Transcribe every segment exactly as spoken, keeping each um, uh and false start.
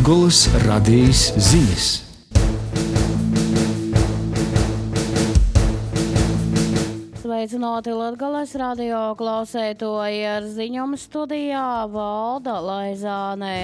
Latgolas radijas ziņas. Sveicināti Latgales radio klausētoji, ar ziņojumu studijā Valda Laizāne.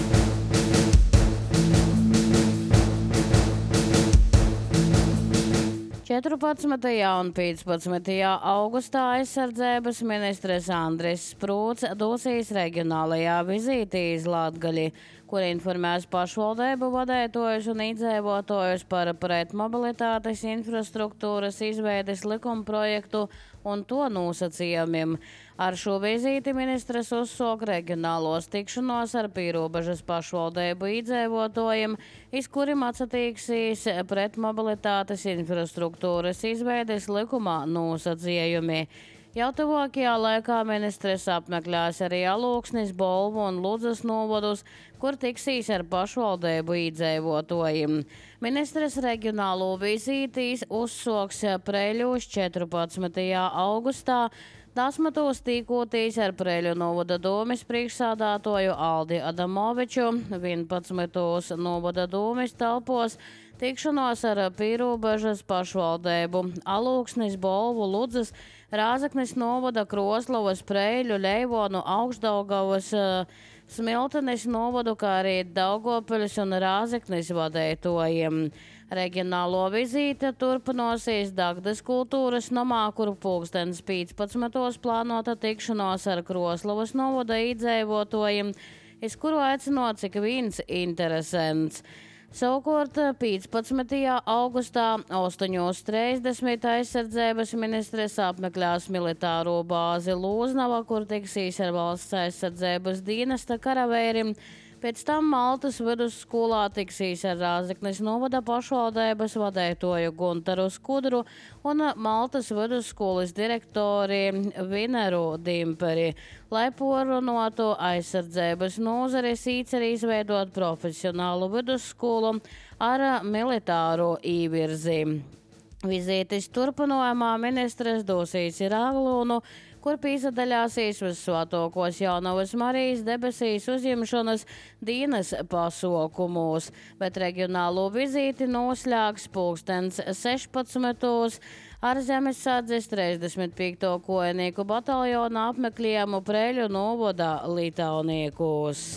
četrpadsmitajā un piecpadsmitajā augustā aizsardzības ministres Andris Sprūts dosies reģionālajā vizītē uz Latgali, kur informēs pašvaldību vadītājus un iedzīvotājus par pretmobilitātes infrastruktūras izveides likumprojektu un to nosacījumiem. Ar šo vizīti ministres uzsāk reģionālos tikšanos ar pierobežas pašvaldību iedzīvotājiem, iz kuriem atsatīksīs pretmobilitātes infrastruktūras izveides likumā nosacījumi. Jau tuvākajā laikā ministres apmeklēs arī Alūksnis, Bolvu un Ludzas novadus, kur tiksīs ar pašvaldību iedzīvotājiem. Ministres reģionālo vizītīs uzsoks Preļos četrpadsmitajā augustā, Dasmatos tīkoties ar Preļu novada domes priekšsādātoju Aldi Adamoviču, vienpadsmitos novada domes telpos, tikšanos ar pierobežas pašvaldību Alūksnis, Bolvu, Ludzas, Rāzaknis novada, Kroslavas, Preļu, Leivonu, Augšdaugavas, Smiltenes novadu, kā arī Daugopeļas un Rāzaknis vadītājiem. Reģionālo vizīte turpinosies Dagdas kultūras namā, kur pulkstens piecpadsmitos plānota tikšanos ar Kroslavas novada iedzīvotājiem, iz kuru aicinot cik viens interesants. Savukārt piecpadsmitajā augustā astoņos trīsdesmit aizsardzības ministres apmeklēs militāro bāzi Lūznava, kur tiksīs ar valsts aizsardzības dienesta karavīriem. Pēc tam Maltas vidusskolā tiksīs ar Rāzaknis novada pašvaldības vadītāju Guntaru Skudru un Maltas vidusskolas direktori Vineru Dimperi, lai porunātu aizsardzības nozares īcer izveidot profesionālu vidusskolu ar militāro īvirzi. Vizītes turpinājumā ministres dosīs ir Aglūnu, kur pīsadaļāsīs uz Svētokos Jaunavas Marijas debesīs uzņemšanas dienas pasaukumos, bet reģionālo vizīti noslēgs pulkstens sešpadsmitos ar zemesardzes trīsdesmit piekto kojenieku bataljona apmeklējumu Preļu novada Lītauniekos.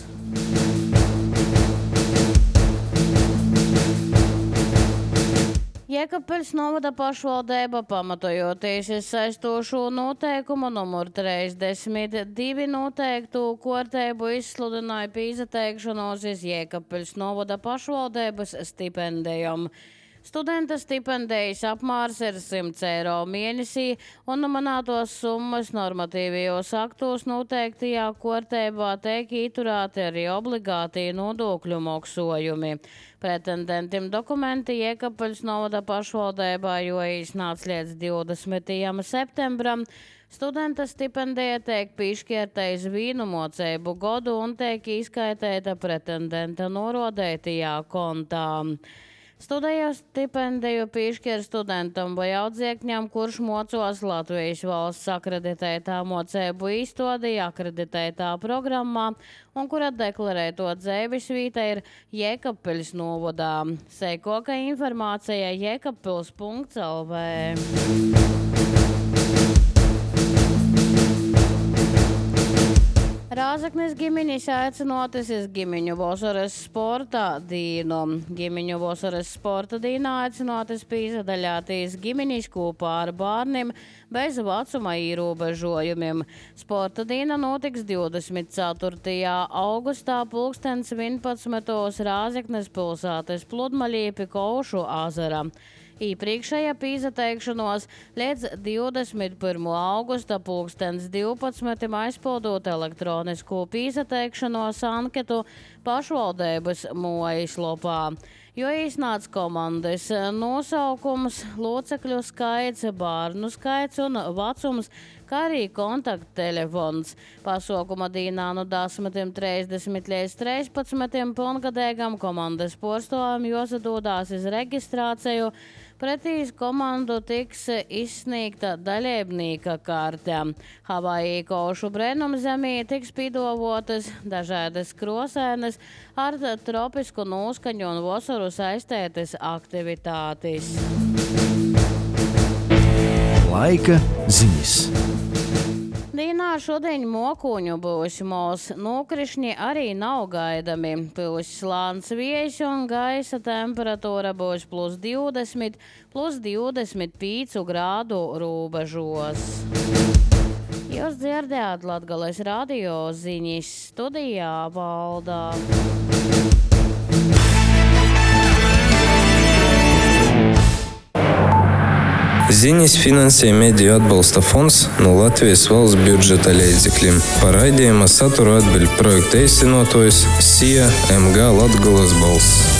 Jēkabpeļs novada pašvaldība, pamatojoties uz saistošo noteikumu numur trīsdesmit divi noteiktu kārtību, izsludināja pīzateikšanos uz Jēkabpeļs novada pašvaldības stipendijām. Studenta stipendijas apmērs ir simts eiro mēnesī, un nominētos summas normatīvajos aktos noteiktajā kārtībā tiek ieturēti arī obligāti nodokļu maksājumi. Pretendentim dokumenti Jēkabpeļs novada pašvaldībā, jo iznāc līdz divdesmitajam septembram. Studenta stipendija tiek piešķirta iz vīnu mocību godu un tiek izskaitēta pretendenta norodētajā kontā. Studiju stipendiju piešķir studentam vai audziekņam, kurš mocos Latvijas valsts akreditētā mocību īstodī akreditētā programmā un kura deklarēto dzēvis vīta ir Jēkabpeļs novadā. Seikoka informācija jēkabpils punkts el vē. Rāzaknis ģimeņas aicinotas uz ģimeņu vasaras sporta dīnu. Ģimeņu vasaras sporta dīnā aicinotas pīzadaļāties ģimeņas kopā ar bērniem bez vecuma ierobežojumiem. Sporta dīna notiks divdesmit ceturtajā augustā pulkstens vienpadsmitos Rāzaknes pilsētas pludmalī pie Kaušu ezera. Iepriekšējā pīzateikšanos līdz divdesmit pirmā augusta pulkstens divpadsmitam aizpildot elektronisko pīzateikšanos anketu pašvaldības mājaslapā, jo iznāca komandas nosaukums, locekļu skaits, bērnu skaits un vecums, kā arī kontakttelefons. Pasaukuma dīnā no desmitim trīsdesmit līdz trīspadsmitim pilngadīgam komandas porstovam jāsadodās uz reģistrāciju Pretīs komandu tiks izsniegta daļēbnieka karte. Havaji košu brēnumzemī tiks piedāvotas dažādas krosēnes ar tropisku noskaņu un vasaru saistētas aktivitātes. Laika ziņas. Dīnā šodien mokuņu būs mūs nokrišņi arī nav gaidami. Pils slāns viejs un gaisa temperatūra būs plus divdesmit, plus divdesmit pieci grādu robežos. Jūs dzirdējāt Latgales radio ziņas, studijā Valdā. Ziņas finansē Mediju atbalsta fonds no Latvijas valsts budžeta līdzekļiem. Par raidījuma saturu atbild projekta īstenotājs S I A M G Latgales balss.